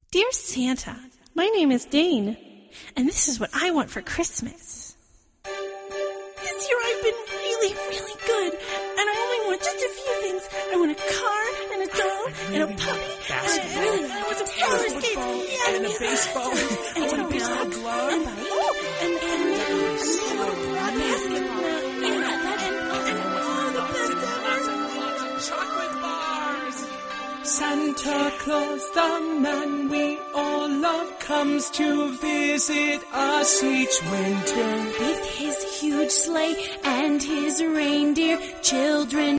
Dear Santa, my name is Dane, and this is what I want for Christmas. This year I've been really, really good, and I only want just a few things. I want a car and a doll and a puppy and I want some roller skates And a baseball. I want a baseball glove. And all the best Chocolate bars. Santa Claus, the man we all love, comes to visit us each winter. With his huge sleigh and his reindeer, children